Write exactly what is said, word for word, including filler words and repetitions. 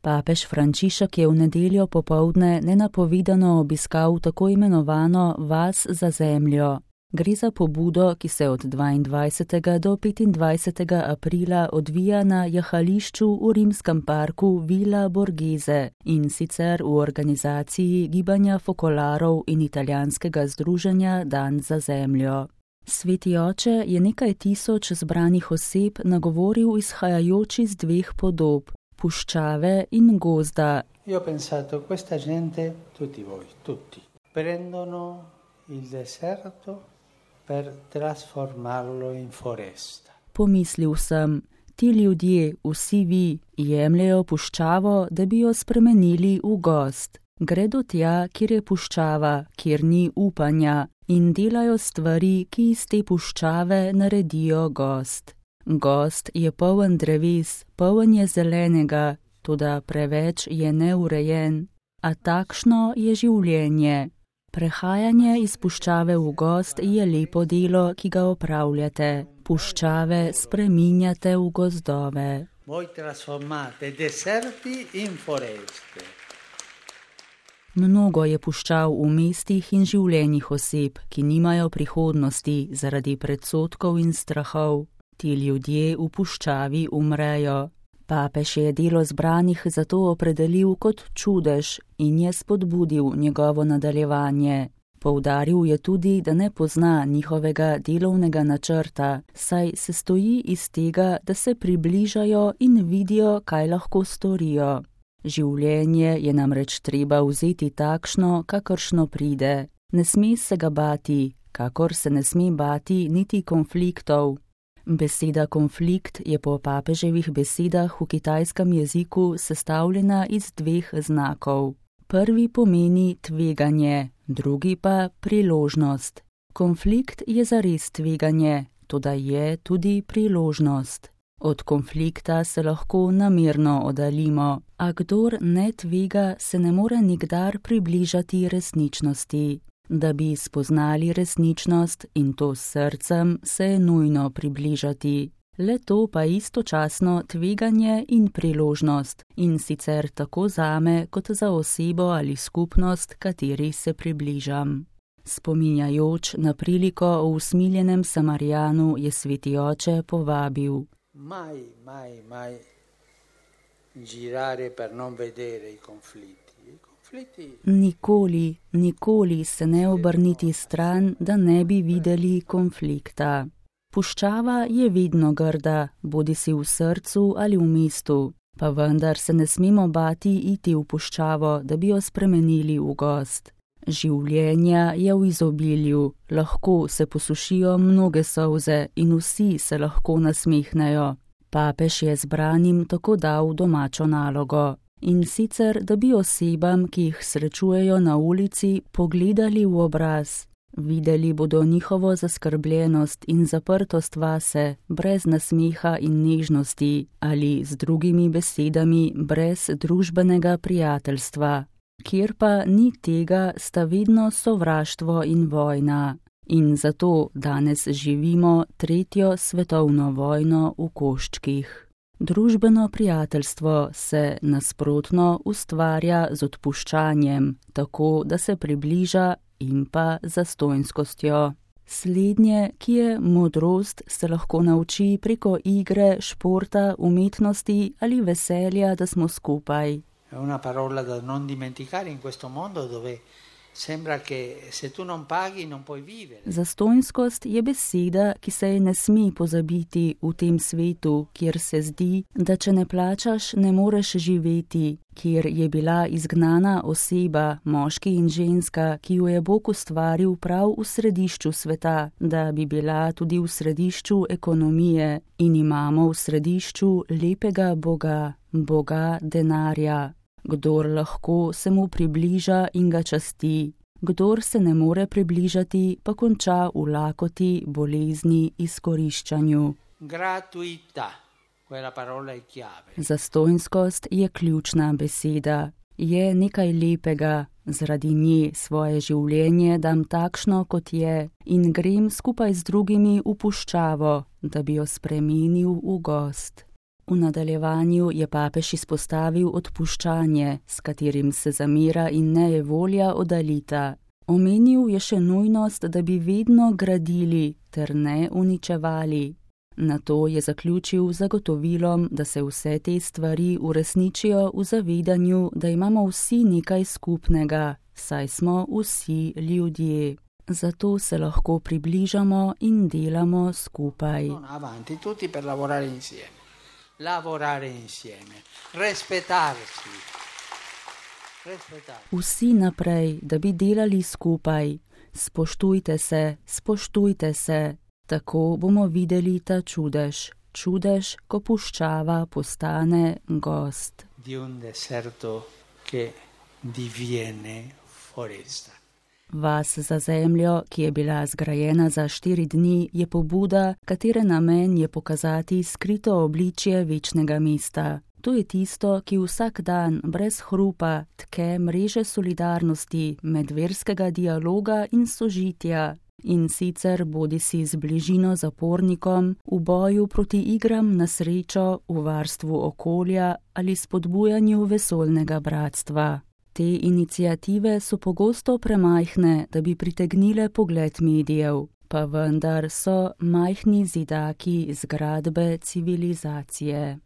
Papež Frančišek je v nedeljo popoldne nenapovedano obiskal tako imenovano vas za zemljo. Gre za pobudo, ki se od dvaindvajsetega do petindvajsetega aprila odvija na jahališču v rimskem parku Villa Borghese in sicer v organizaciji Gibanja Fokolarov in italijanskega združenja Dan za zemljo. Sveti oče je nekaj tisoč zbranih oseb nagovoril izhajajoč iz dveh podob, puščave in gozda. Io ho pensato, questa gente, tutti voi, tutti, prendono il deserto per trasformarlo in foresta. Pomislil sem, ti ljudje, vsi vi, jemljejo puščavo, da bi jo spremenili v gozd. Gredo tja, kjer je puščava, kjer ni upanja, in delajo stvari, ki iz te puščave naredijo gozd. Gozd je poln dreves, poln je zelenega, toda preveč je neurejen, a takšno je življenje. Prehajanje iz puščave v gozd je lepo delo, ki ga opravljate. Puščave spreminjate v gozdove. Voi trasformate deserti in foreste. Mnogo je puščav v mestih in življenjih oseb, ki nimajo prihodnosti zaradi predsodkov in strahov. Ti ljudje v puščavi umrejo. Papež je delo zbranih zato opredelil kot čudež in je spodbudil njegovo nadaljevanje. Poudaril je tudi, da ne pozna njihovega delovnega načrta, saj se stoji iz tega, da se približajo in vidijo, kaj lahko storijo. Življenje je namreč treba vzeti takšno, kakršno pride. Ne sme se ga bati, kakor se ne sme bati niti konfliktov. Beseda konflikt je po papeževih besedah v kitajskem jeziku sestavljena iz dveh znakov. Prvi pomeni tveganje, drugi pa priložnost. Konflikt je zares tveganje, toda je tudi priložnost. Od konflikta se lahko namerno oddaljimo, a kdor ne tvega, se ne more nikdar približati resničnosti. Da bi spoznali resničnost in to s srcem, se je nujno približati. Le to pa istočasno tveganje in priložnost, in sicer tako zame kot za osebo ali skupnost, kateri se približam. Spominjajoč na priliko o usmiljenem Samarijanu je sveti oče povabil. Mai, mai, mai girare per non vedere i conflitti. Nikoli, nikoli se ne obrniti stran, da ne bi videli konflikta. Puščava je vedno grda, bodisi v srcu ali v mestu, pa vendar se ne smemo bati iti v puščavo, da bi jo spremenili v gozd. Življenja je v izobilju, lahko se posušijo mnoge solze in vsi se lahko nasmehnejo. Papež je zbranim tako dal domačo nalogo. In sicer, da bi osebam, ki jih srečujejo na ulici, pogledali v obraz. Videli bodo njihovo zaskrbljenost in zaprtost vase, brez nasmeha in nežnosti, ali z drugimi besedami, brez družbenega prijateljstva. Kjer pa ni tega, sta vedno sovraštvo in vojna. In zato danes živimo tretjo svetovno vojno v koščkih. Družbeno prijateljstvo se nasprotno ustvarja z odpuščanjem, tako da se približa in pa zastonjskostjo. Slednje, ki je modrost, se lahko nauči preko igre, športa, umetnosti ali veselja, da smo skupaj. È una parola da non dimenticare in questo mondo dove sembra che se tu non paghi non puoi vivere. Zastonjskost je beseda, ki se je ne sme pozabiti v tem svetu, kjer se zdi, da če ne plačaš, ne moreš živeti, kjer je bila izgnana oseba, moški in ženska, ki jo je Bog ustvaril prav v središču sveta, da bi bila tudi v središču ekonomije, in imamo v središču lepega Boga, Boga denarja. Kdor lahko se mu približa in ga časti, kdor se ne more približati, pa konča v lakoti, bolezni, izkoriščanju. Gratuità, quella parola è chiave. Zastonjskost je ključna beseda, je nekaj lepega, zaradi nje svoje življenje dam takšno, kot je, in grem skupaj z drugimi v puščavo, da bi jo spremenil v gozd. V nadaljevanju je papež izpostavil odpuščanje, s katerim se zamera in nejevolja oddalita. Omenil je še nujnost, da bi vedno gradili ter ne uničevali. Nato je zaključil z zagotovilom, da se vse te stvari uresničijo v zavedanju, da imamo vsi nekaj skupnega, saj smo vsi ljudje. Zato se lahko približamo in delamo skupaj. Avanti, tutti per lavorare insieme. Lavorare insieme. Rispettarsi. Rispettarsi. Vsi naprej, da bi delali skupaj. Spoštujte se, spoštujte se. Tako bomo videli ta čudež. Čudež, ko puščava postane gost. Di un deserto che diviene foresta. Vas za zemljo, ki je bila zgrajena za štiri dni, je pobuda, katere namen je pokazati skrito obličje večnega mesta. To je tisto, ki vsak dan, brez hrupa, tke mreže solidarnosti, medverskega dialoga in sožitja. In sicer bodisi z bližino zapornikom, v boju proti igram na srečo, v varstvu okolja ali spodbujanju vesoljnega bratstva. Te iniciative so pogosto premajhne, da bi pritegnile pogled medijev, pa vendar so majhni zidaki zgradbe civilizacije.